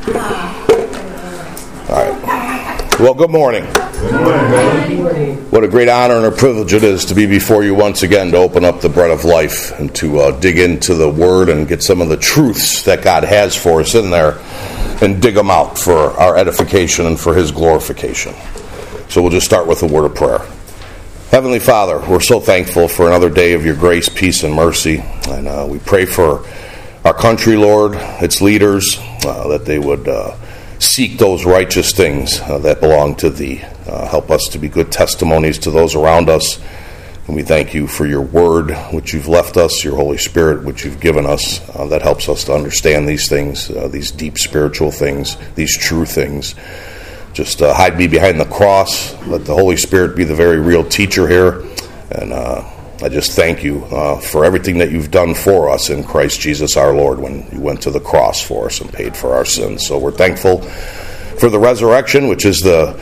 All right. Well, good morning. Good morning. What a great honor and a privilege it is to be before you once again to open up the bread of life and to dig into the Word and get some of the truths that God has for us in there and dig them out for our edification and for His glorification. So we'll just start with a word of prayer. Heavenly Father, we're so thankful for another day of your grace, peace, and mercy. And we pray for our country, Lord, its leaders, that they would seek those righteous things that belong to Thee. Help us to be good testimonies to those around us. And we thank You for Your Word, which You've left us, Your Holy Spirit, which You've given us, that helps us to understand these things, these deep spiritual things, these true things. Just hide me behind the cross. Let the Holy Spirit be the very real teacher here. And I just thank You for everything that You've done for us in Christ Jesus our Lord when You went to the cross for us and paid for our sins. So we're thankful for the resurrection, which is the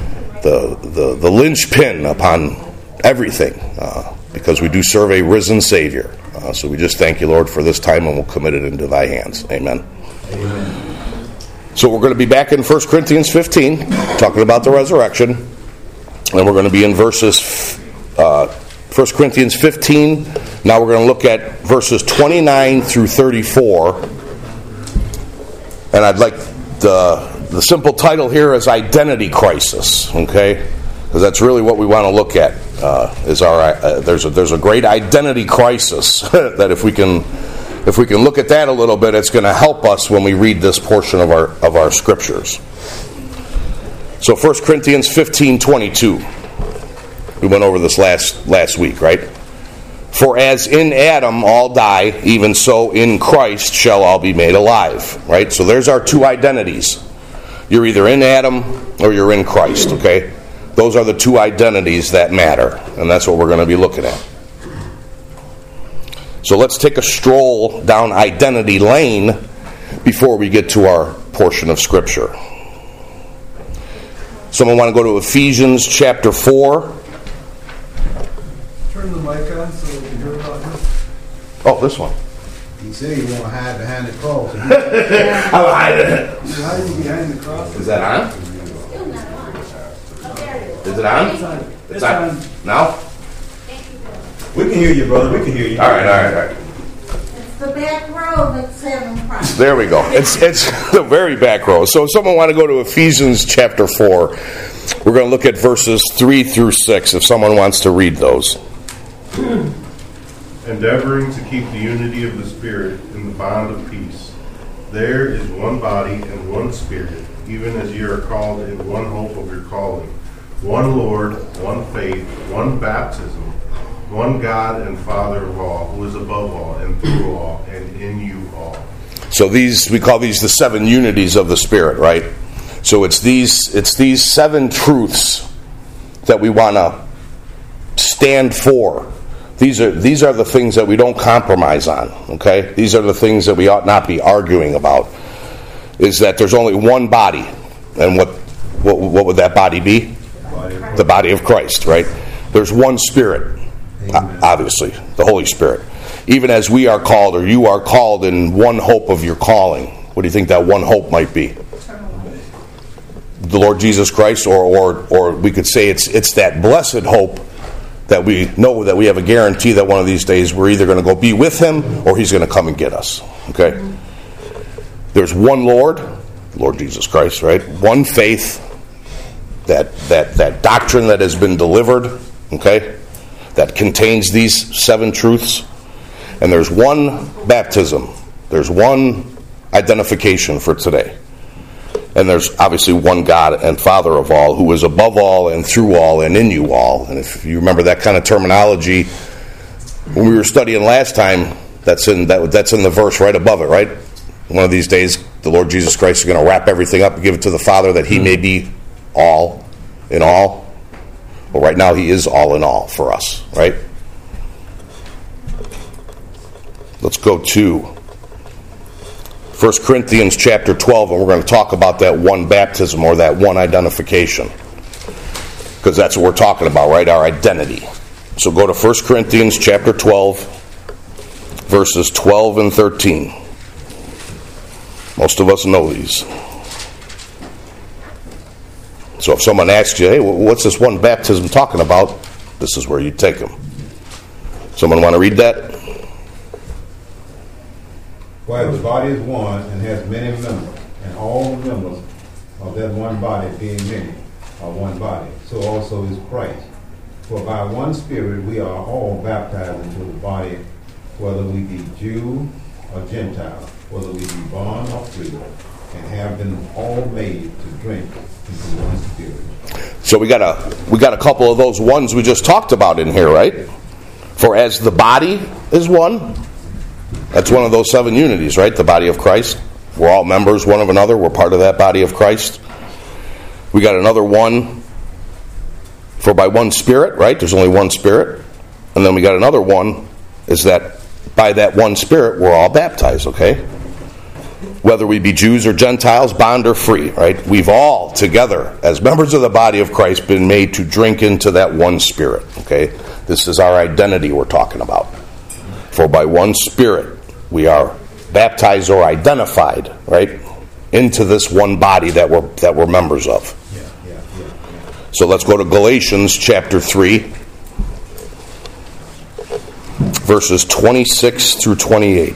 linchpin upon everything, because we do serve a risen Savior. So we just thank You, Lord, for this time, and we'll commit it into Thy hands. Amen. Amen. So we're going to be back in 1 Corinthians 15, talking about the resurrection. And we're going to be in verses 1 Corinthians 15. Now we're going to look at verses 29 through 34. And I'd like the simple title here is Identity Crisis, okay? Because that's really what we want to look at. There's a great identity crisis that if we can look at that a little bit, it's going to help us when we read this portion of our scriptures. So 1 Corinthians 15:22. We went over this last week, right? For as in Adam all die, even so in Christ shall all be made alive, right? So there's our two identities. You're either in Adam or you're in Christ, okay? Those are the two identities that matter, and that's what we're going to be looking at. So let's take a stroll down identity lane before we get to our portion of Scripture. Someone want to go to Ephesians chapter 4? Turn the mic on so we can hear about this. Oh, this one. He said he want to hide behind the cross. I'm hiding. He's hiding behind the cross. Is that on? Is it on? It's on. Now? We can hear you, brother. We can hear you. All right. It's the back row that's having problems. There we go. It's the very back row. So if someone want to go to Ephesians chapter 4, we're going to look at verses 3 through 6 if someone wants to read those. Endeavoring to keep the unity of the Spirit in the bond of peace. There is one body and one Spirit, even as you are called in one hope of your calling. One Lord, one faith, one baptism, one God and Father of all, who is above all and through all and in you all. So we call these the seven unities of the Spirit, right? So it's these seven truths that we want to stand for. These are the things that we don't compromise on, okay? These are the things that we ought not be arguing about. Is that there's only one body, and what would that body be? The body of Christ, right? There's one Spirit. Obviously, the Holy Spirit. Even as we are called, or you are called in one hope of your calling. What do you think that one hope might be? The Lord Jesus Christ, or we could say it's that blessed hope that we know that we have a guarantee that one of these days we're either going to go be with Him or He's going to come and get us. Okay? There's one Lord Jesus Christ, right? One faith, that doctrine that has been delivered, okay? That contains these seven truths. And there's one baptism. There's one identification for today. And there's obviously one God and Father of all, who is above all and through all and in you all. And if you remember that kind of terminology, when we were studying last time, that's in the verse right above it, right? One of these days, the Lord Jesus Christ is going to wrap everything up and give it to the Father that He may be all in all. Well, right now He is all in all for us, right? Let's go to 1 Corinthians chapter 12, and we're going to talk about that one baptism or that one identification. Because that's what we're talking about, right? Our identity. So go to 1 Corinthians chapter 12, verses 12 and 13. Most of us know these. So if someone asks you, hey, what's this one baptism talking about? This is where you take them. Someone want to read that? For as the body is one and has many members, and all the members of that one body being many are one body, so also is Christ. For by one Spirit we are all baptized into the body, whether we be Jew or Gentile, whether we be bond or free, and have been all made to drink into one Spirit. So we got a couple of those ones we just talked about in here, right? For as the body is one, that's one of those 7 unities, right? The body of Christ. We're all members one of another. We're part of that body of Christ. We got another one for by one Spirit, right? There's only one Spirit. And then we got another one is that by that one Spirit we're all baptized, okay? Whether we be Jews or Gentiles, bond or free, right? We've all together, as members of the body of Christ, been made to drink into that one Spirit, okay? This is our identity we're talking about. For by one Spirit we are baptized or identified, right, into this one body that we're members of. Yeah. So let's go to Galatians chapter 3, verses 26 through 28.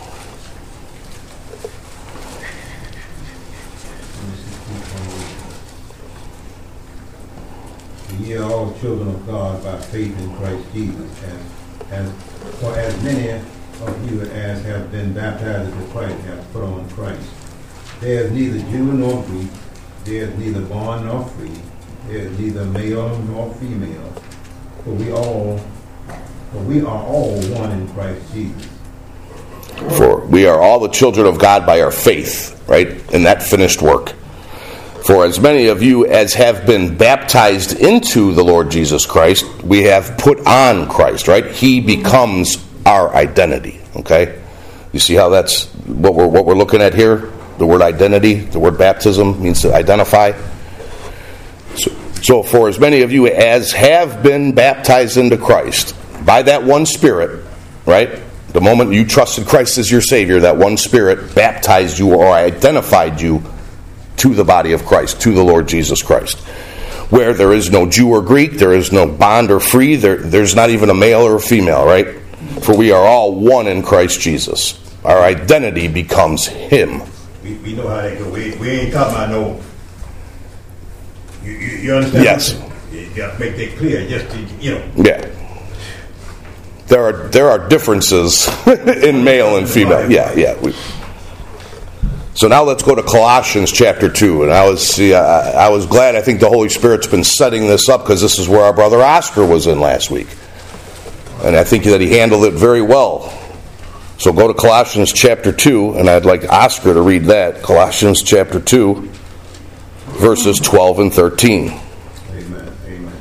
Ye are all children of God by faith in Christ Jesus, for as many of you as have been baptized into Christ have put on Christ. There is neither Jew nor Greek, there is neither bond nor free, there is neither male nor female, for we are all one in Christ Jesus. For we are all the children of God by our faith, right, in that finished work. For as many of you as have been baptized into the Lord Jesus Christ, we have put on Christ, right? He becomes our identity, okay? You see how that's what we're looking at here? The word identity, the word baptism means to identify. So for as many of you as have been baptized into Christ, by that one Spirit, right? The moment you trusted Christ as your Savior, that one Spirit baptized you or identified you to the body of Christ, to the Lord Jesus Christ. Where there is no Jew or Greek, there is no bond or free, there's not even a male or a female, right? For we are all one in Christ Jesus. Our identity becomes Him. We know how that goes. We ain't talking about no... You understand? Yes. You got to make that clear, just to, Yeah. There are differences in male and female. Yeah. So now let's go to Colossians chapter 2. And I was glad. I think the Holy Spirit's been setting this up because this is where our brother Oscar was in last week. And I think that he handled it very well. So go to Colossians chapter 2, and I'd like Oscar to read that. Colossians chapter 2, verses 12 and 13. Amen.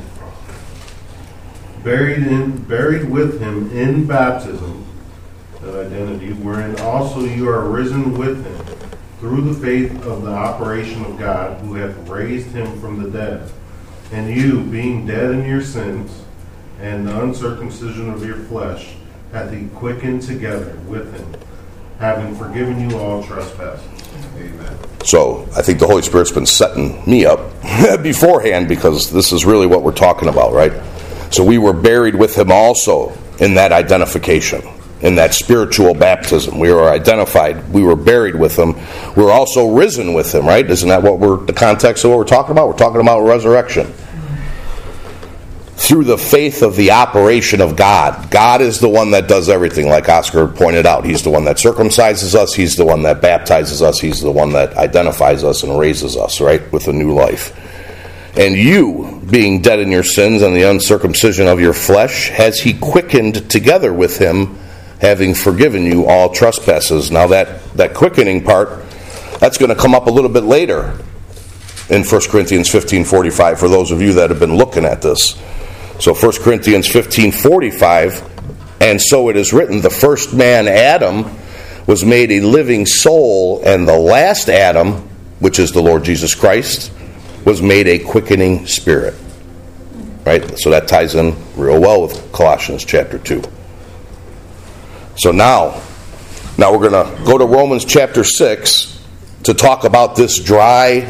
Buried with him in baptism, that identity, wherein also you are risen with him, through the faith of the operation of God, who hath raised him from the dead. And you, being dead in your sins, and the uncircumcision of your flesh, hath he quickened together with him, having forgiven you all trespasses. Amen. So I think the Holy Spirit's been setting me up beforehand because this is really what we're talking about, right? So we were buried with him also in that identification, in that spiritual baptism. We were identified. We were buried with him. We were also risen with him, right? Isn't that what the context of what we're talking about? We're talking about resurrection. Through the faith of the operation of God. God is the one that does everything, like Oscar pointed out. He's the one that circumcises us. He's the one that baptizes us. He's the one that identifies us and raises us, right, with a new life. And you, being dead in your sins and the uncircumcision of your flesh, has he quickened together with him, having forgiven you all trespasses. Now that quickening part, that's going to come up a little bit later in 1 Corinthians 15:45 for those of you that have been looking at this. So 1 Corinthians 15:45, and so it is written, the first man, Adam, was made a living soul, and the last Adam, which is the Lord Jesus Christ, was made a quickening spirit. Right? So that ties in real well with Colossians chapter 2. So now we're going to go to Romans chapter 6 to talk about this dry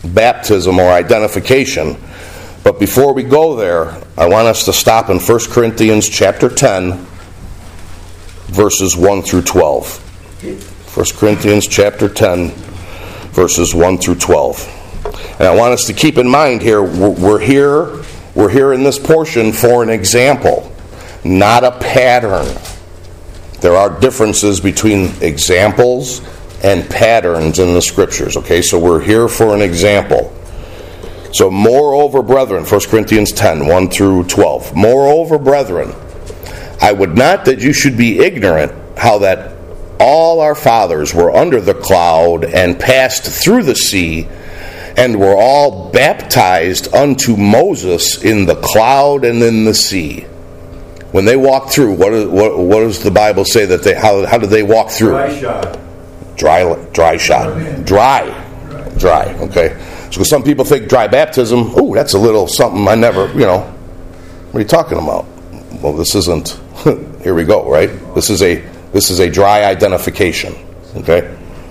baptism or identification. But before we go there, I want us to stop in 1 Corinthians chapter 10, verses 1 through 12. 1 Corinthians chapter 10, verses 1 through 12. And I want us to keep in mind here, we're here in this portion for an example, not a pattern. There are differences between examples and patterns in the Scriptures. Okay, so we're here for an example. So, moreover, brethren, 1 Corinthians 10, 1 through 12. Moreover, brethren, I would not that you should be ignorant how that all our fathers were under the cloud and passed through the sea, and were all baptized unto Moses in the cloud and in the sea. When they walked through, what does the Bible say that how did they walk through? Dry shot. Dry shot. Dry. Okay. So some people think dry baptism, oh, that's a little something I never, what are you talking about? Well, this isn't. Here we go, right? This is a dry identification. Okay.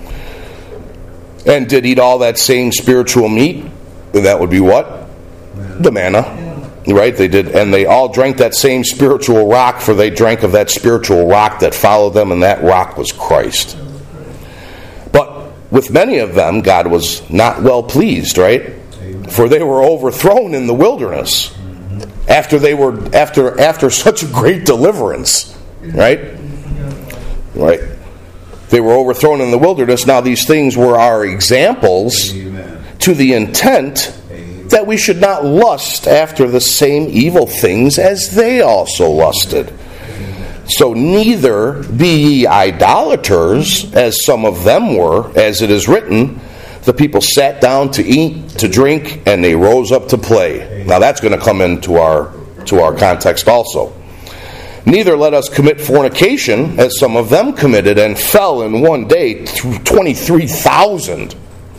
And did eat all that same spiritual meat? That would be what? The manna. Right? They did. And they all drank that same spiritual rock, for they drank of that spiritual rock that followed them, and that rock was Christ. But with many of them, God was not well pleased, right? For they were overthrown in the wilderness after such a great deliverance. Right? Right. They were overthrown in the wilderness. Now these things were our examples, to the intent that we should not lust after the same evil things as they also lusted. So neither be ye idolaters, as some of them were, as it is written, the people sat down to eat, to drink, and they rose up to play. Now that's going to come into our context also. Neither let us commit fornication, as some of them committed, and fell in one day 23,000.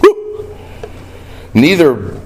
Neither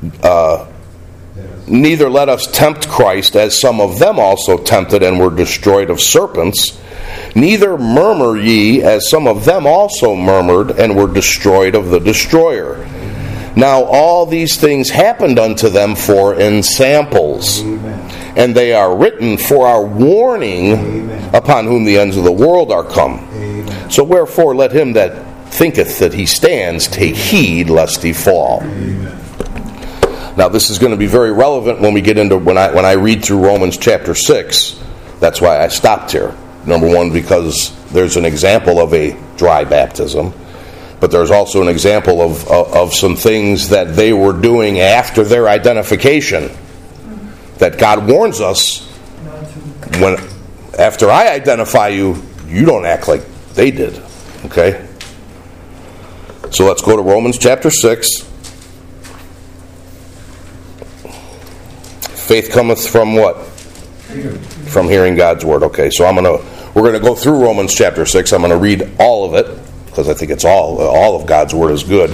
let us tempt Christ, as some of them also tempted and were destroyed of serpents. Neither murmur ye, as some of them also murmured and were destroyed of the destroyer. Now all these things happened unto them for ensamples, and they are written for our warning, upon whom the ends of the world are come. So wherefore let him that thinketh that he stands take heed lest he fall. Now this is going to be very relevant when we get into when I read through Romans chapter 6. That's why I stopped here. Number one, because there's an example of a dry baptism, but there's also an example of some things that they were doing after their identification that God warns us, when after I identify you, you don't act like they did. Okay? So let's go to Romans chapter 6. Faith cometh from what? From hearing God's word. Okay, so we're gonna go through Romans chapter 6. I'm gonna read all of it, because I think it's all of God's word is good.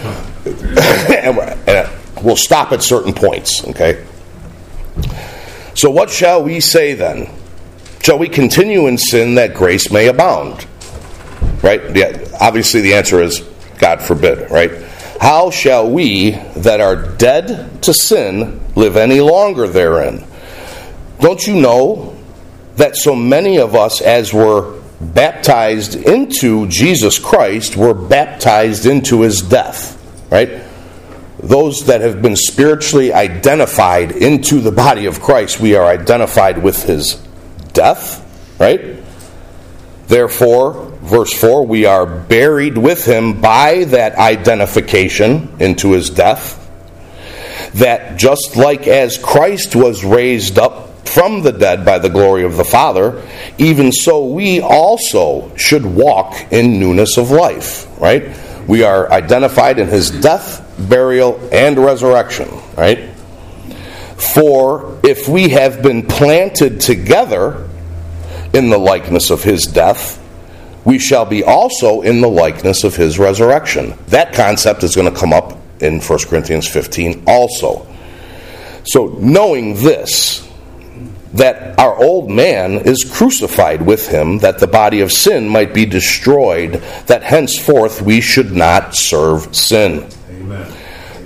and we'll stop at certain points, okay? So what shall we say then? Shall we continue in sin that grace may abound? Right? Yeah, obviously the answer is God forbid, right? How shall we that are dead to sin live any longer therein? Don't you know that so many of us as were baptized into Jesus Christ were baptized into his death? Right? Those that have been spiritually identified into the body of Christ, we are identified with his death, right? Therefore, verse 4, we are buried with him by that identification into his death, that just like as Christ was raised up from the dead by the glory of the Father, even so we also should walk in newness of life, right? We are identified in his death, burial, and resurrection, right? For if we have been planted together in the likeness of his death, we shall be also in the likeness of his resurrection. That concept is going to come up in 1 Corinthians 15 also. So knowing this, that our old man is crucified with him, that the body of sin might be destroyed, that henceforth we should not serve sin. Amen.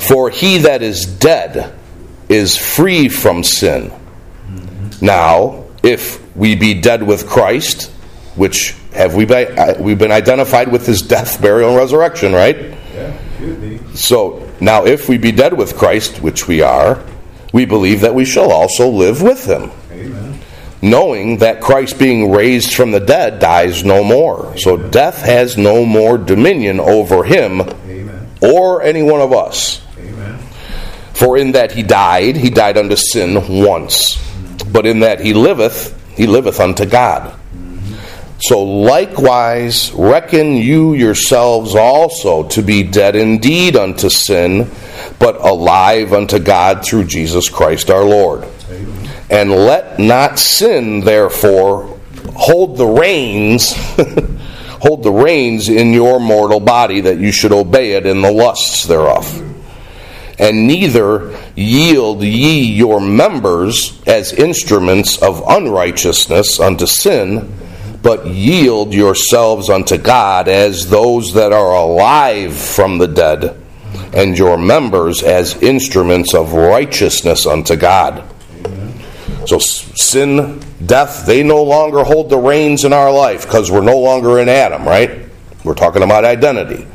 For he that is dead is free from sin. Now, if we be dead with Christ, which we've been identified with his death, burial, and resurrection, right? Yeah, should be. So, now if we be dead with Christ, which we are, we believe that we shall also live with him. Amen. Knowing that Christ being raised from the dead dies no more. Amen. So death has no more dominion over him. Amen. Or any one of us. Amen. For in that he died unto sin once. But in that he liveth unto God. So likewise reckon you yourselves also to be dead indeed unto sin, but alive unto God through Jesus Christ our Lord. Amen. And let not sin therefore hold the reins hold the reins in your mortal body, that you should obey it in the lusts thereof. And neither yield ye your members as instruments of unrighteousness unto sin, but yield yourselves unto God as those that are alive from the dead, and your members as instruments of righteousness unto God. Amen. So sin, death, they no longer hold the reins in our life because we're no longer in Adam, right? We're talking about identity.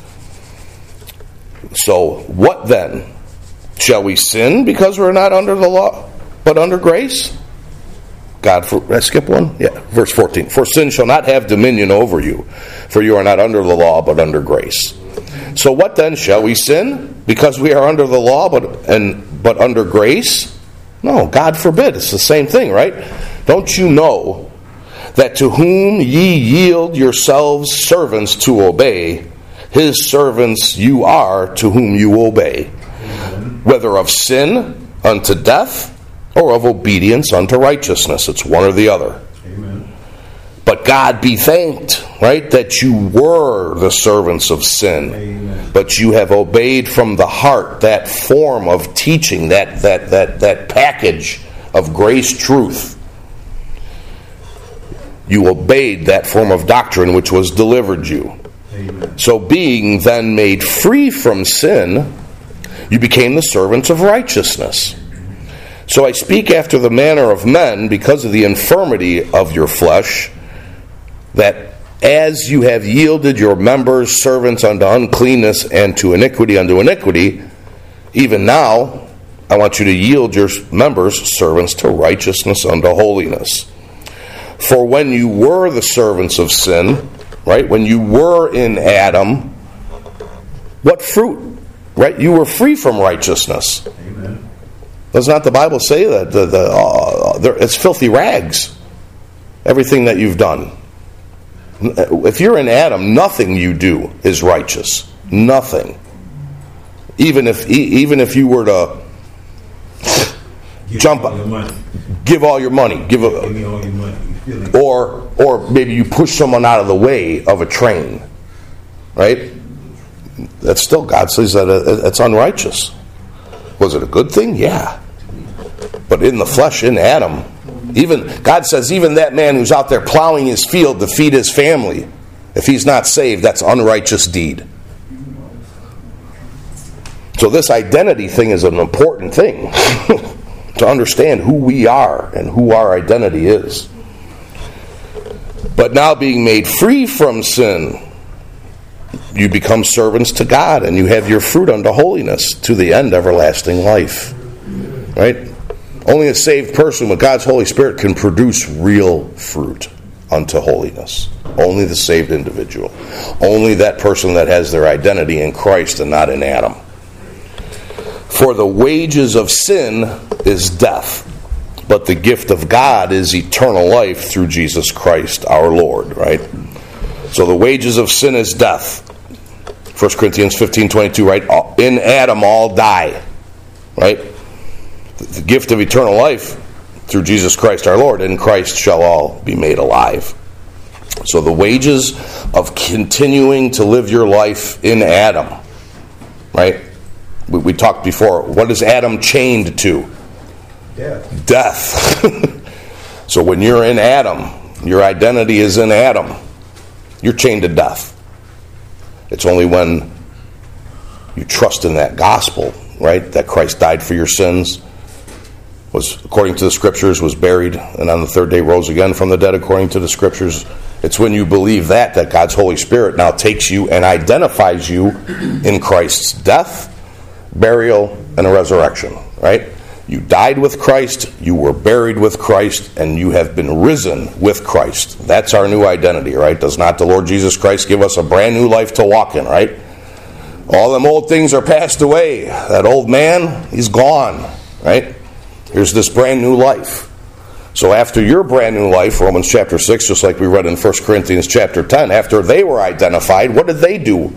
So what then? Shall we sin because we're not under the law, but under grace? Skip one? Yeah, verse 14. For sin shall not have dominion over you, for you are not under the law, but under grace. So what then? Shall we sin because we are under the law, but under grace? No, God forbid. It's the same thing, right? Don't you know that to whom ye yield yourselves servants to obey, his servants you are to whom you obey, whether of sin unto death, or of obedience unto righteousness. It's one or the other. Amen. But God be thanked, right, that you were the servants of sin. Amen. But you have obeyed from the heart that form of teaching, that package of grace truth. You obeyed that form of doctrine which was delivered you. Amen. So being then made free from sin, you became the servants of righteousness. So I speak after the manner of men, because of the infirmity of your flesh, that as you have yielded your members servants unto uncleanness and to iniquity unto iniquity, even now I want you to yield your members servants to righteousness unto holiness. For when you were the servants of sin, right, when you were in Adam, what fruit? Right, you were free from righteousness. Amen. Does not the Bible say that it's filthy rags, everything that you've done? If you're in Adam, nothing you do is righteous. Nothing. Even if you were to give all your money, give me all your money, or maybe you push someone out of the way of a train, right? That's still, God says that it's unrighteous. Was it a good thing? Yeah. But in the flesh, in Adam, even God says, even that man who's out there plowing his field to feed his family, if he's not saved, that's unrighteous deed. So this identity thing is an important thing to understand who we are and who our identity is. But now being made free from sin, you become servants to God, and you have your fruit unto holiness, to the end everlasting life. Right? Only a saved person with God's Holy Spirit can produce real fruit unto holiness. Only the saved individual. Only that person that has their identity in Christ and not in Adam. For the wages of sin is death, but the gift of God is eternal life through Jesus Christ our Lord. Right? So the wages of sin is death. 1 Corinthians 15:22, right? In Adam all die. Right? The gift of eternal life through Jesus Christ our Lord. In Christ shall all be made alive. So the wages of continuing to live your life in Adam. Right? We talked before. What is Adam chained to? Death. So when you're in Adam, your identity is in Adam. You're chained to death. It's only when You trust in that gospel, right? That Christ died for your sins, was, according to the Scriptures, was buried, and on the third day rose again from the dead, according to the Scriptures. It's when you believe that God's Holy Spirit now takes you and identifies you in Christ's death, burial, and resurrection, right? You died with Christ, you were buried with Christ, and you have been risen with Christ. That's our new identity, right? Does not the Lord Jesus Christ give us a brand new life to walk in, right? All them old things are passed away. That old man, he's gone, right? Here's this brand new life. So after your brand new life, Romans chapter 6, just like we read in 1 Corinthians chapter 10, after they were identified, what did they do?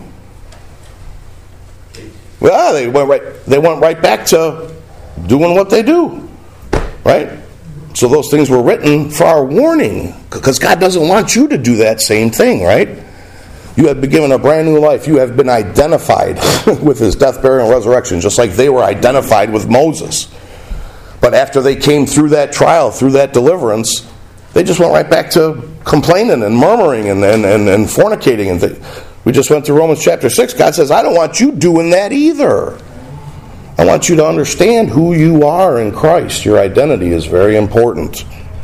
Well, they went right back to doing what they do, right? So those things were written for our warning, because God doesn't want you to do that same thing, right? You have been given a brand new life. You have been identified with his death, burial, and resurrection, just like they were identified with Moses. But after they came through that trial, through that deliverance, they just went right back to complaining and murmuring and fornicating. And we just went through Romans chapter 6. God says, I don't want you doing that either. I want you to understand who you are in Christ. Your identity is very important.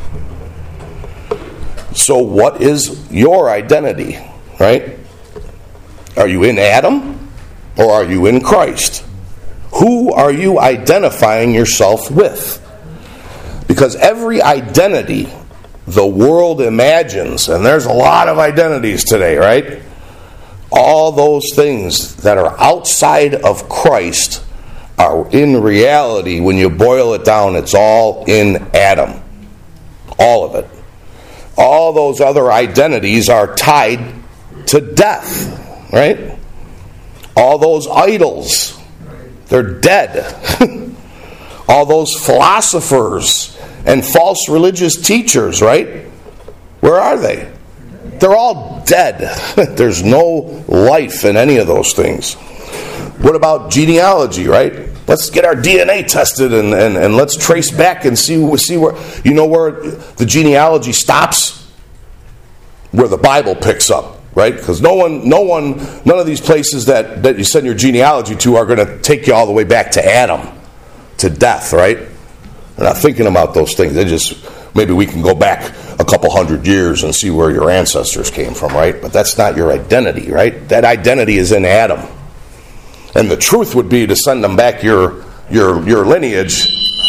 So what is your identity, right? Are you in Adam or are you in Christ? Who are you identifying yourself with? Because every identity the world imagines, and there's a lot of identities today, right? All those things that are outside of Christ are in reality, when you boil it down, it's all in Adam. All of it. All those other identities are tied to death, right? All those idols, they're dead. All those philosophers and false religious teachers, right? Where are they? They're all dead. There's no life in any of those things. What about genealogy, right? Let's get our DNA tested and let's trace back and see where, you know where the genealogy stops? Where the Bible picks up, right? Because none of these places that you send your genealogy to are going to take you all the way back to Adam, to death, right? They're not thinking about those things. They just, maybe we can go back a couple hundred years and see where your ancestors came from, right? But that's not your identity, right? That identity is in Adam. And the truth would be to send them back your lineage,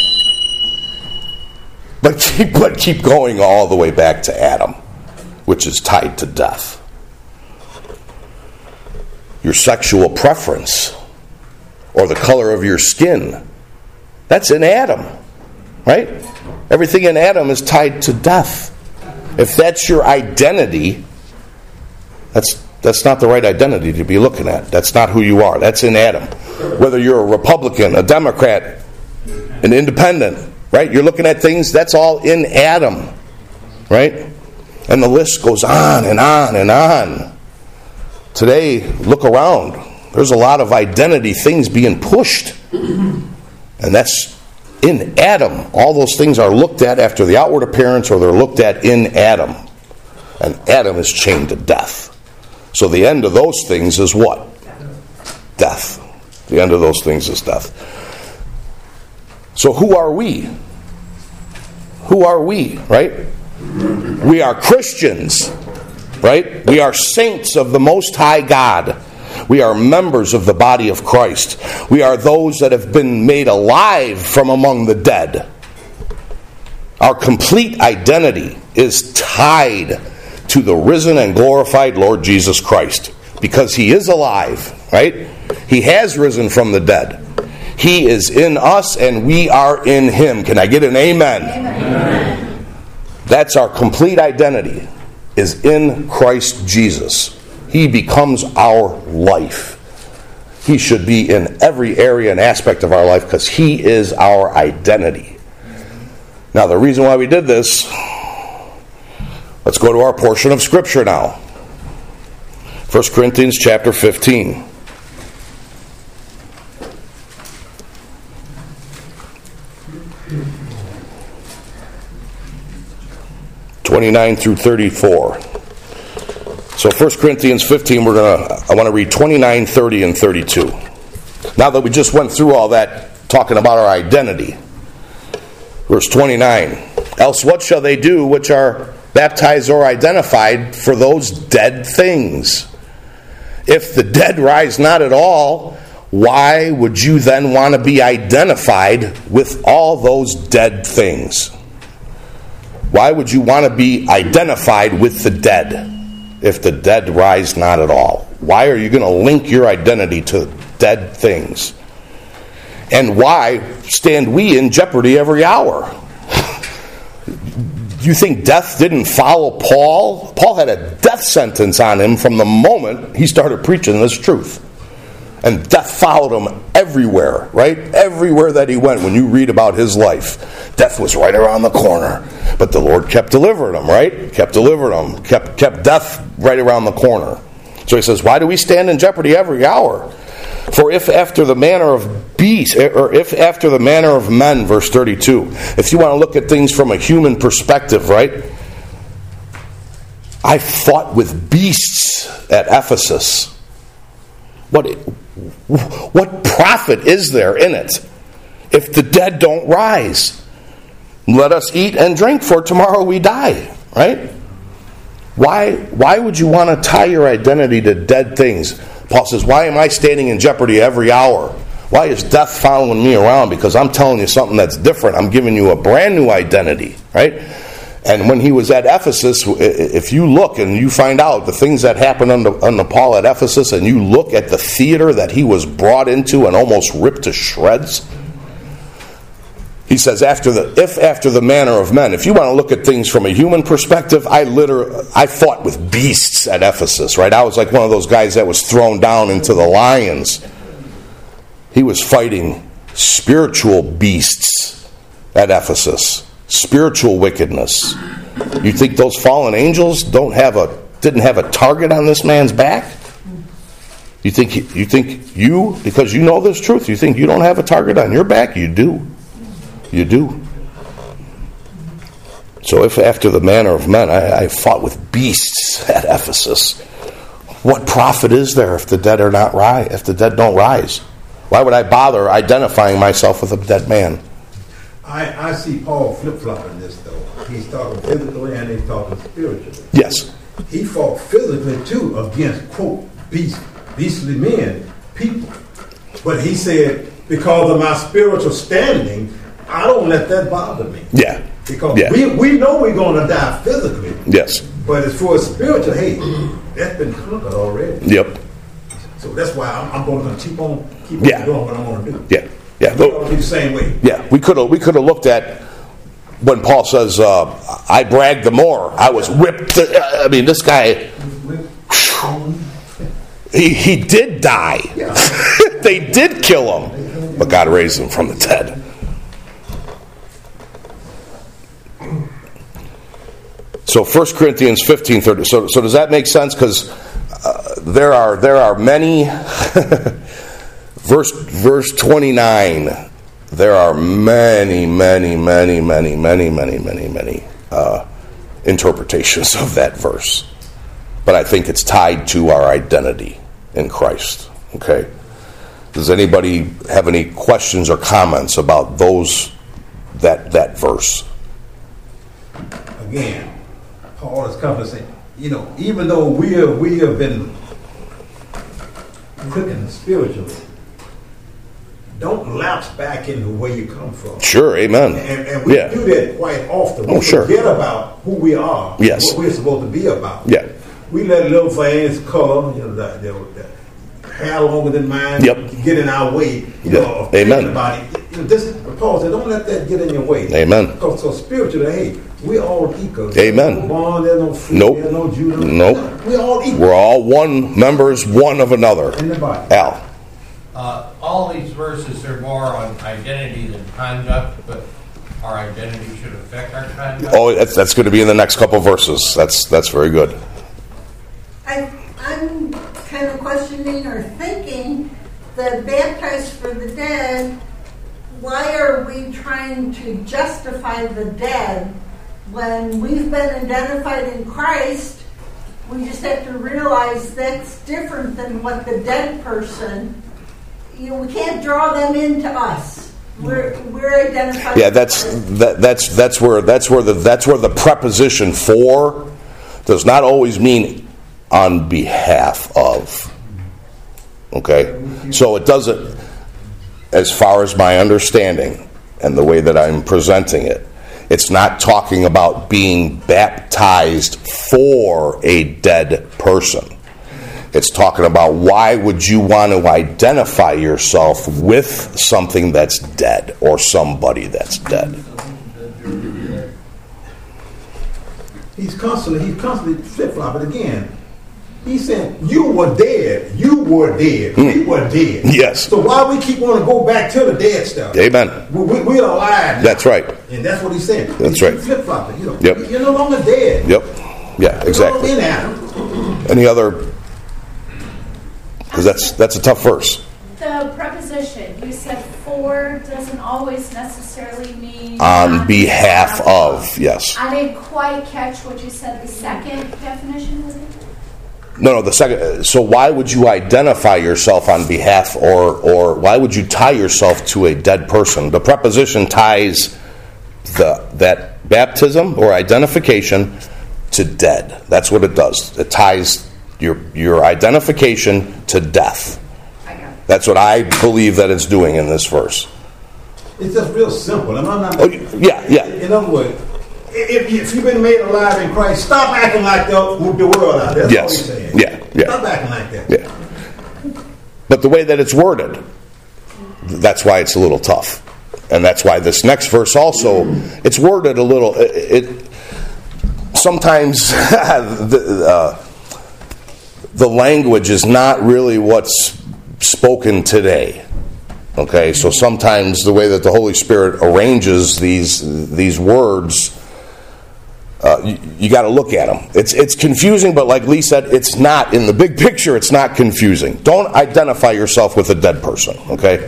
but keep going all the way back to Adam, which is tied to death. Your sexual preference or the color of your skin, that's in Adam, right? Everything in Adam is tied to death. If that's your identity, that's not the right identity to be looking at. That's not who you are. That's in Adam. Whether you're a Republican, a Democrat, an independent, right? You're looking at things, that's all in Adam, right? And the list goes on and on and on. Today, look around. There's a lot of identity things being pushed. And that's in Adam. All those things are looked at after the outward appearance, or they're looked at in Adam. And Adam is chained to death. So the end of those things is what? Death. The end of those things is death. So who are we? Who are we, right? We are Christians, right? We are saints of the Most High God. We are members of the body of Christ. We are those that have been made alive from among the dead. Our complete identity is tied to the risen and glorified Lord Jesus Christ, because He is alive, right? He has risen from the dead. He is in us and we are in Him. Can I get an amen? Amen. That's our complete identity, is in Christ Jesus. He becomes our life. He should be in every area and aspect of our life, because He is our identity. Now, the reason why we did this, let's go to our portion of Scripture now. 1 Corinthians chapter 15. (29 through 34). So 1 Corinthians 15, I want to read 29, 30, and 32. Now that we just went through all that, talking about our identity. Verse 29. Else what shall they do which are baptized or identified for those dead things? If the dead rise not at all, why would you then want to be identified with all those dead things? Why would you want to be identified with the dead if the dead rise not at all? Why are you going to link your identity to dead things? And why stand we in jeopardy every hour? You think death didn't follow Paul? Paul had a death sentence on him from the moment he started preaching this truth. And death followed him everywhere, right? Everywhere that he went, when you read about his life, death was right around the corner. But the Lord kept delivering him, right? Kept delivering him. Kept death right around the corner. So he says, why do we stand in jeopardy every hour? For if after the manner of beasts, or if after the manner of men, verse 32, if you want to look at things from a human perspective, right? I fought with beasts at Ephesus. What profit is there in it if the dead don't rise? Let us eat and drink, for tomorrow we die, right? Why would you want to tie your identity to dead things? Paul says, why am I standing in jeopardy every hour? Why is death following me around? Because I'm telling you something that's different. I'm giving you a brand new identity, right? And when he was at Ephesus, if you look and you find out the things that happened under Paul at Ephesus, and you look at the theater that he was brought into and almost ripped to shreds, he says, after the manner of men. If you want to look at things from a human perspective, I fought with beasts at Ephesus, right? I was like one of those guys that was thrown down into the lions. He was fighting spiritual beasts at Ephesus. Spiritual wickedness. You think those fallen angels didn't have a target on this man's back? You think because you know this truth, you think you don't have a target on your back? You do. You do. So if after the manner of men I fought with beasts at Ephesus, what profit is there if the dead are not rise? If the dead don't rise, why would I bother identifying myself with a dead man? I see Paul flip-flopping this, though. He's talking physically and he's talking spiritually. Yes. He fought physically, too, against, quote, beastly men, people. But he said, because of my spiritual standing, I don't let that bother me. Yeah. Because we know we're going to die physically. Yes. But as far as spiritual, hey, that's been conquered already. Yep. So that's why I'm going to keep on doing what I'm going to do. Yeah. Yeah, we're going to be the same way. Yeah, we could have looked at when Paul says, "I bragged the more." I was whipped. I mean, this guy, he did die. Yeah. They did kill him, but God raised him from the dead. So 1 Corinthians 15:30. So does that make sense? Because there are many. Verse 29, there are many interpretations of that verse. But I think it's tied to our identity in Christ. Okay? Does anybody have any questions or comments about that verse? Again, Paul is coming to say, even though we have been quickened spiritually, don't lapse back into where you come from. Sure, amen. And we do that quite often. We forget about who we are, what we're supposed to be about. Yeah. We let little things, color, the hair longer than mine, get in our way. Amen. About it. Paul said, don't let that get in your way. Amen. Because so spiritually, hey, we all equal. Amen. No bond, there's no free, there's no Judah. Nope. We all equal. We're all one, members one of another. In the body. Al. All these verses are more on identity than conduct, but our identity should affect our conduct. Oh, that's going to be in the next couple of verses. That's very good. I'm kind of questioning or thinking that baptized for the dead, why are we trying to justify the dead when we've been identified in Christ? We just have to realize that's different than what the dead person we can't draw them into us. We're identified. Yeah, that's where the preposition for does not always mean on behalf of. Okay, so it doesn't, as far as my understanding and the way that I'm presenting it, it's not talking about being baptized for a dead person. It's talking about why would you want to identify yourself with something that's dead or somebody that's dead. He's constantly flip-flopping again. He said, you were dead. You were dead. We were dead. Yes. So why we keep wanting to go back to the dead stuff? Amen. We're alive now. That's right. And that's what he's saying. That's right. Flip-flopping. Yep. You're no longer dead. Yep. Yeah, exactly. You're no longer in Adam. Any other? Because that's a tough verse. The preposition, you said for doesn't always necessarily mean On behalf of, yes. I didn't quite catch what you said. The second definition was it? No, the second. So why would you identify yourself on behalf, or why would you tie yourself to a dead person? The preposition ties that baptism or identification to dead. That's what it does. It ties your identification to death. I got it. That's what I believe that it's doing in this verse. It's just real simple. I'm not. Oh, yeah. In other words, if you've been made alive in Christ, stop acting like the world out there. That's all he's saying. Yeah. Stop acting like that. Yeah. But the way that it's worded, that's why it's a little tough. And that's why this next verse also, it's worded a little, sometimes the language is not really what's spoken today. Okay, so sometimes the way that the Holy Spirit arranges these words, you got to look at them. It's confusing, but like Lee said, it's not, in the big picture, it's not confusing. Don't identify yourself with a dead person, okay?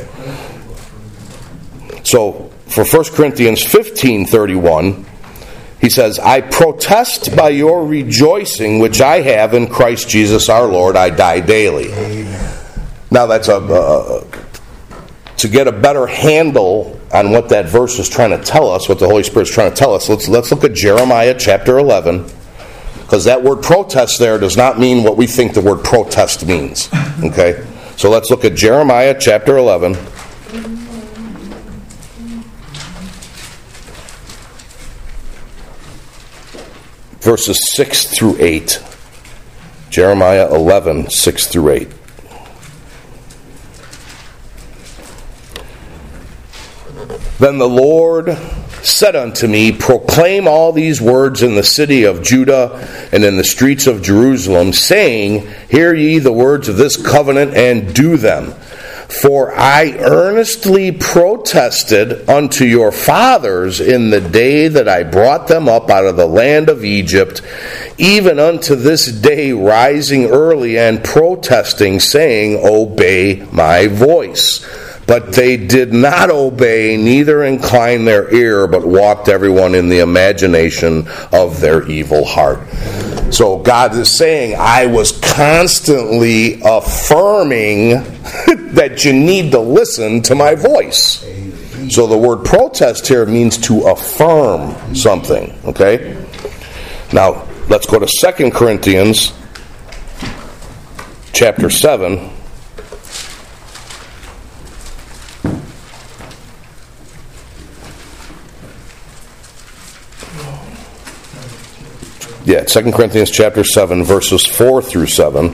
So, for 1 Corinthians 15:31, he says, I protest by your rejoicing which I have in Christ Jesus our Lord, I die daily. Amen. Now that's to get a better handle on what that verse is trying to tell us, what the Holy Spirit is trying to tell us, let's look at Jeremiah chapter 11, because that word protest there does not mean what we think the word protest means. Okay? So let's look at Jeremiah chapter 11. Verses 6 through 8. Jeremiah 11, 6 through 8. Then the Lord said unto me, proclaim all these words in the city of Judah and in the streets of Jerusalem, saying, hear ye the words of this covenant, and do them. For I earnestly protested unto your fathers in the day that I brought them up out of the land of Egypt, even unto this day rising early and protesting, saying, obey my voice. But they did not obey, neither incline their ear, but walked everyone in the imagination of their evil heart. So God is saying, I was constantly affirming that you need to listen to my voice. So the word protest here means to affirm something. Okay? Now, let's go to 2 Corinthians chapter 7. Yeah, 2 Corinthians chapter 7, verses 4 through 7.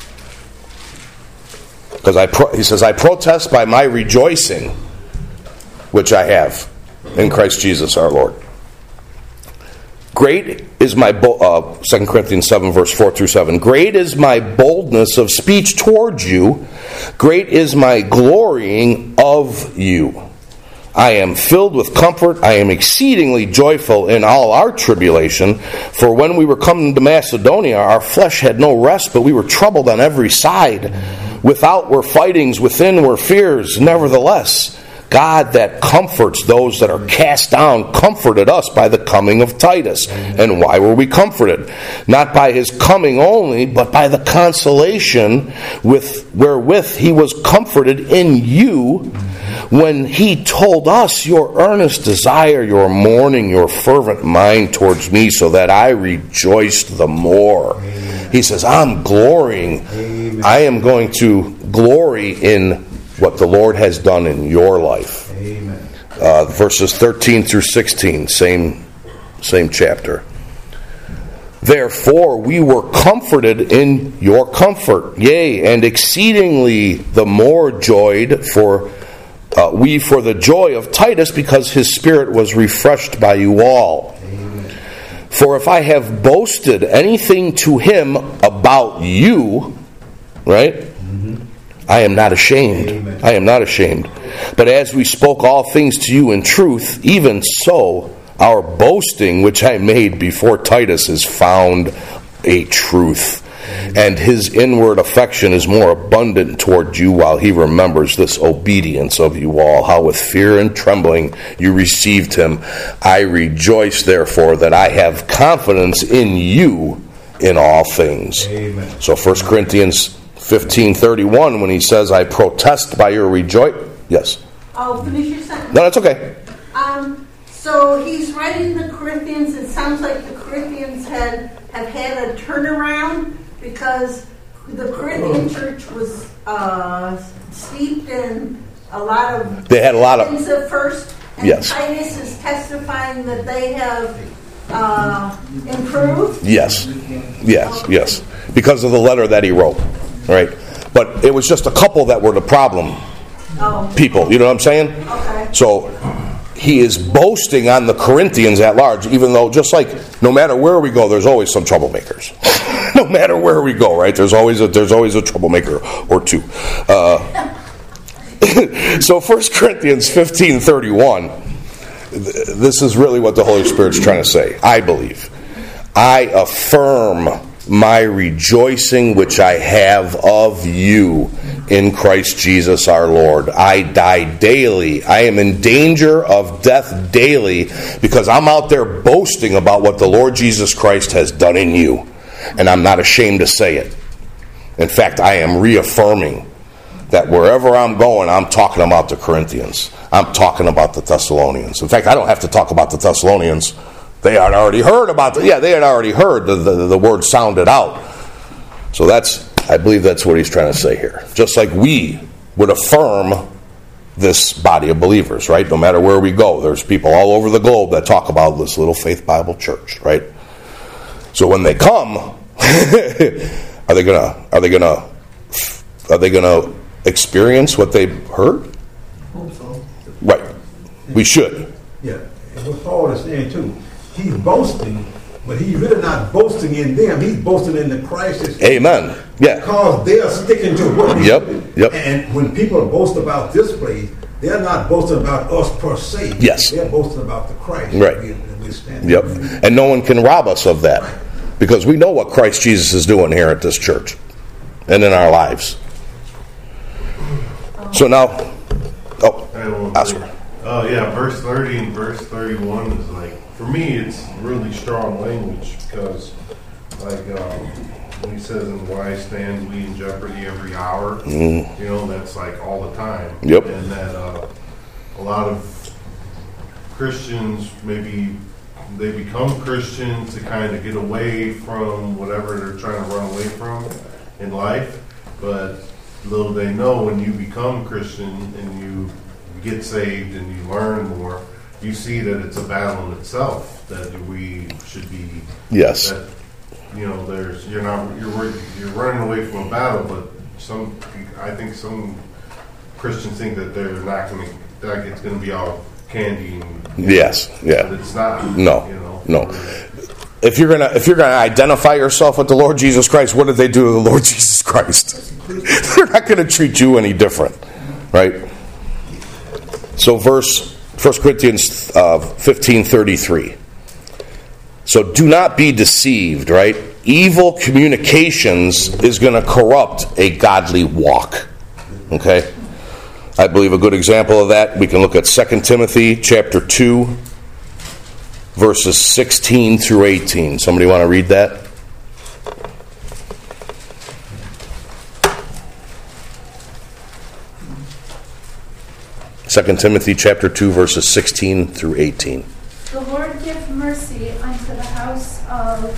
Because he says, I protest by my rejoicing, which I have in Christ Jesus our Lord. Great is my, 2 Corinthians 7, verse 4 through 7. Great is my boldness of speech towards you. Great is my glorying of you. I am filled with comfort. I am exceedingly joyful in all our tribulation. For when we were coming to Macedonia, our flesh had no rest, but we were troubled on every side. Without were fightings, within were fears. Nevertheless, God that comforts those that are cast down comforted us by the coming of Titus. And why were we comforted? Not by his coming only, but by the consolation wherewith he was comforted in you, when he told us your earnest desire, your mourning, your fervent mind towards me, so that I rejoiced the more. Amen. He says, I'm glorying. Amen. I am going to glory in what the Lord has done in your life. Amen. Verses 13 through 16, same chapter. Therefore we were comforted in your comfort, yea, and exceedingly the more joyed for the joy of Titus, because his spirit was refreshed by you all. Amen. For if I have boasted anything to him about you, right? Mm-hmm. I am not ashamed. Amen. I am not ashamed. But as we spoke all things to you in truth, even so our boasting which I made before Titus is found a truth. And his inward affection is more abundant toward you, while he remembers this obedience of you all, how with fear and trembling you received him. I rejoice, therefore, that I have confidence in you in all things. Amen. So 1 Corinthians 15:31, when he says, I protest by your Yes? I'll finish your sentence. No, that's okay. So he's writing the Corinthians. It sounds like the Corinthians have had a turnaround, because the Corinthian church was steeped in a lot of things at first. And yes. Titus is testifying that they have improved. Yes. Yes. Because of the letter that he wrote. Right? But it was just a couple that were the problem people. You know what I'm saying? Okay. So he is boasting on the Corinthians at large, even though, just like no matter where we go, there's always some troublemakers. No matter where we go, right? There's always a troublemaker or two. So 1 Corinthians 15:31, this is really what the Holy Spirit's trying to say. I believe. I affirm my rejoicing which I have of you in Christ Jesus our Lord. I die daily. I am in danger of death daily, because I'm out there boasting about what the Lord Jesus Christ has done in you. And I'm not ashamed to say it. In fact, I am reaffirming that wherever I'm going, I'm talking about the Corinthians. I'm talking about the Thessalonians. In fact, I don't have to talk about the Thessalonians. They had already heard about they had already heard the word sounded out. So I believe that's what he's trying to say here. Just like we would affirm this body of believers, right? No matter where we go, there's people all over the globe that talk about this Little Faith Bible Church, right? So when they come, are they gonna experience what they've heard? Hope so. Right. We should. Yeah. And what Paul is saying too, he's boasting, but he's really not boasting in them. He's boasting in the Christ. Amen. Yeah. Because they are sticking to what we do. Yep. And when people boast about this place, they're not boasting about us per se. Yes. They're boasting about the Christ. Right. We stand yep. And no one can rob us of that. Right. Because we know what Christ Jesus is doing here at this church and in our lives. So now, Oscar. Verse 30 and verse 31 is like, for me, it's really strong language, because when he says, "And why stand we in jeopardy every hour?" That's like all the time. Yep. And that a lot of Christians, maybe they become Christians to kind of get away from whatever they're trying to run away from in life, but little they know, when you become Christian and you get saved and you learn more, you see that it's a battle in itself, that we should be. Yes. That, you're running away from a battle, but I think some Christians think that they're not going to, that it's going to be all candy. Yes. Yeah. But it's not. No. No. If you're gonna identify yourself with the Lord Jesus Christ, what did they do to the Lord Jesus Christ? They're not going to treat you any different, right? So 1 Corinthians 15:33. So do not be deceived, right? Evil communications is going to corrupt a godly walk. Okay? I believe a good example of that, we can look at 2 Timothy chapter 2, verses 16 through 18. Somebody want to read that? Second Timothy chapter 2, verses 16 through 18. The Lord give mercy unto the house of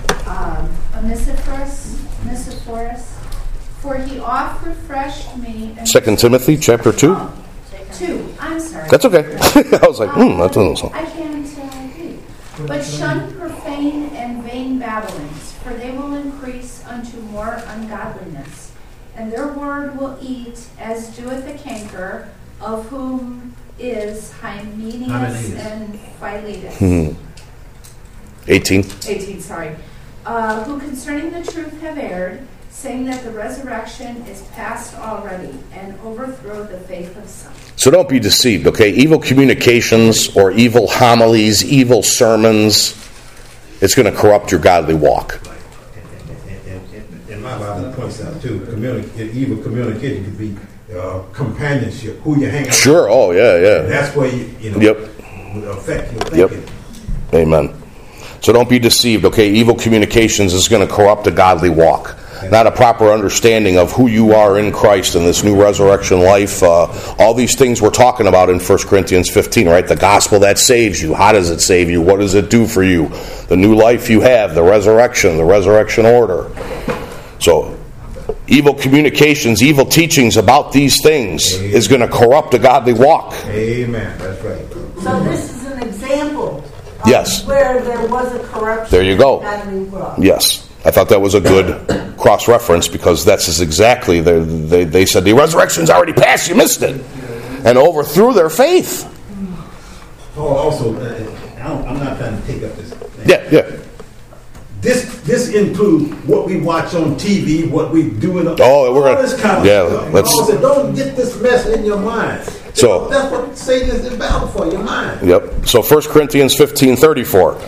Onesiphorus, for he oft refreshed me. 2 Timothy chapter 2? 2, I'm sorry. That's okay. I was like, that doesn't sound. I can't read. But shun profane and vain babblings, for they will increase unto more ungodliness. And their word will eat, as doeth the canker, of whom is Hymenaeus and Philetus. 18, sorry. Who concerning the truth have erred, saying that the resurrection is past already, and overthrow the faith of some. So don't be deceived, okay? Evil communications or evil homilies, evil sermons, it's going to corrupt your godly walk. And my Bible points out too, evil communication could be companionship, who you hang out Sure, with. oh yeah. That's where you Yep. would affect your thinking. Amen. So don't be deceived, okay? Evil communications is going to corrupt a godly walk. Not a proper understanding of who you are in Christ in this new resurrection life. All these things we're talking about in 1 Corinthians 15, right? The gospel that saves you. How does it save you? What does it do for you? The new life you have, the resurrection order. So, evil communications, evil teachings about these things is going to corrupt a godly walk. Amen. That's right. So this is an example of Yes. where there was a corruption. There you go. in godly walk. Yes. I thought that was a good cross-reference because that's exactly, they said the resurrection's already passed, you missed it. And overthrew their faith. Oh, also, I'm not trying to take up this thing. Yeah. This includes what we watch on TV, what we do in we're gonna, this kind of stuff. let's. Also, don't get this mess in your mind. So that's what Satan is about for, your mind. Yep. So 1 Corinthians 15:34.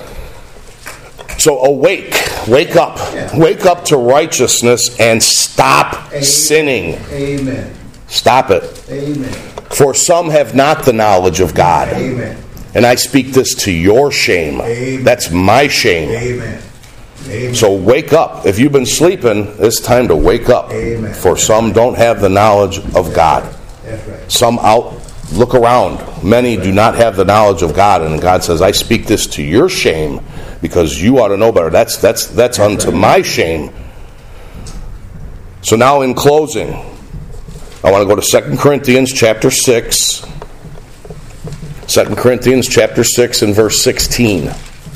So awake, wake up, wake up to righteousness and stop sinning. Amen. Stop it. Amen. For some have not the knowledge of God. Amen. And I speak this to your shame. Amen. That's my shame. Amen. Amen. So wake up. If you've been sleeping, it's time to wake up. Amen. For some don't have the knowledge of God. That's right. Some look around. Many do not have the knowledge of God. And God says, I speak this to your shame because you ought to know better. That's unto my shame. So now in closing, I want to go to 2 Corinthians chapter 6. 2 Corinthians chapter 6 and verse 16.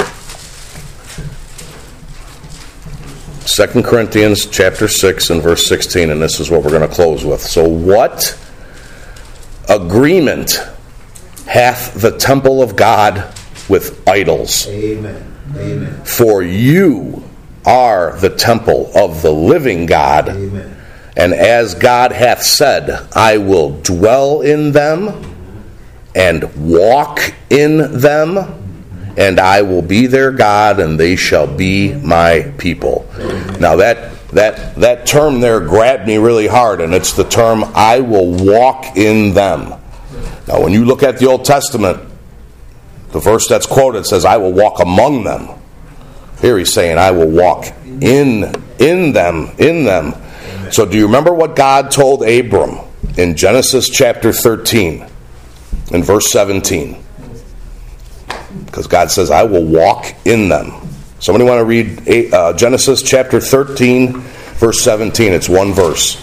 2 Corinthians chapter 6 and verse 16, and this is what we're going to close with. So what agreement hath the temple of God with idols? Amen. Amen. For you are the temple of the living God. Amen. And as God hath said, I will dwell in them and walk in them, and I will be their God, and they shall be my people. Now that term there grabbed me really hard, and it's the term, I will walk in them. Now when you look at the Old Testament, the verse that's quoted says, I will walk among them. Here he's saying, I will walk in them. So do you remember what God told Abram in Genesis chapter 13 and verse 17? Because God says, I will walk in them. Somebody want to read Genesis chapter 13, verse 17. It's one verse.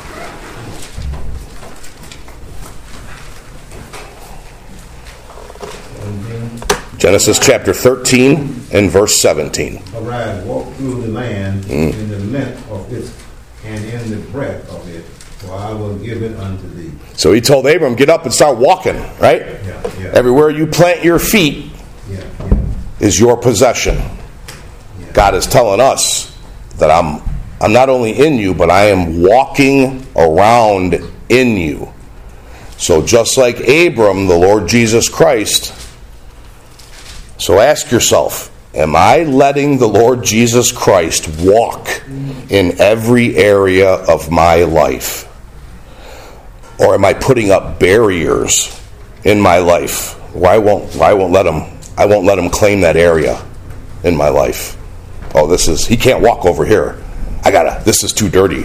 Genesis chapter 13 and verse 17. Arise, walk through the land in the length of it and in the breadth of it, for I will give it unto thee. So he told Abram, get up and start walking, right? Yeah. Everywhere you plant your feet is your possession. Yeah. God is telling us that I'm not only in you, but I am walking around in you. So just like Abram, the Lord Jesus Christ. So ask yourself, am I letting the Lord Jesus Christ walk in every area of my life? Or am I putting up barriers in my life where I won't let him claim that area in my life? Oh, he can't walk over here. This is too dirty.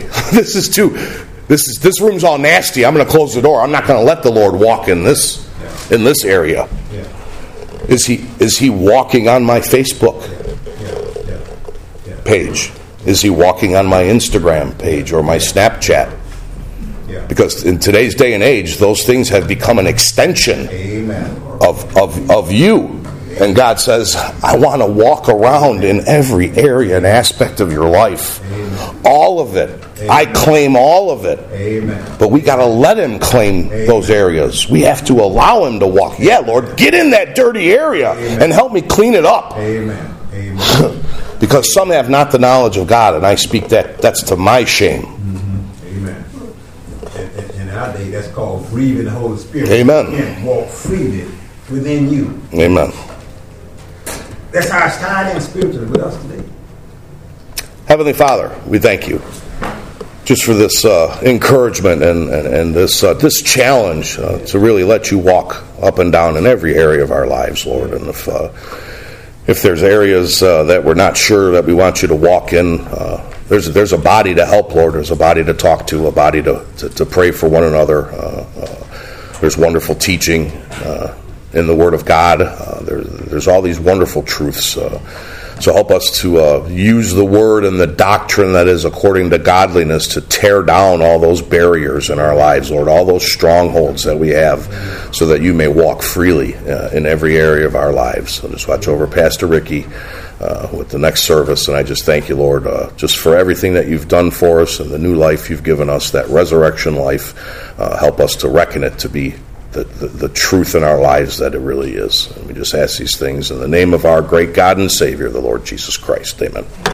This room's all nasty. I'm going to close the door. I'm not going to let the Lord walk in this area. Yeah. Is he walking on my Facebook page? Is he walking on my Instagram page or my Snapchat? Yeah. Because in today's day and age, those things have become an extension of you. And God says, I want to walk around in every area and aspect of your life. Amen. All of it. Amen. I claim all of it. Amen. But we got to let him claim those areas. We have to allow him to walk. Yeah, Lord, get in that dirty area and help me clean it up. Amen. Amen. Because some have not the knowledge of God, and I speak that's to my shame. Mm-hmm. Amen. In our day, that's called breathing the Holy Spirit. Amen. You can't walk freely within you. Amen. That's how it's tied in spiritually with us today. Heavenly Father, we thank you just for this encouragement and this challenge to really let you walk up and down in every area of our lives, Lord. And if there's areas that we're not sure that we want you to walk in, there's a body to help, Lord. There's a body to talk to, a body to pray for one another. There's wonderful teaching in the Word of God. There's all these wonderful truths. So help us to use the Word and the doctrine that is according to godliness to tear down all those barriers in our lives, Lord, all those strongholds that we have, so that you may walk freely in every area of our lives. So just watch over Pastor Ricky with the next service, and I just thank you, Lord, just for everything that you've done for us and the new life you've given us, that resurrection life. Help us to reckon it to be the truth in our lives that it really is. And we just ask these things in the name of our great God and Savior, the Lord Jesus Christ. Amen.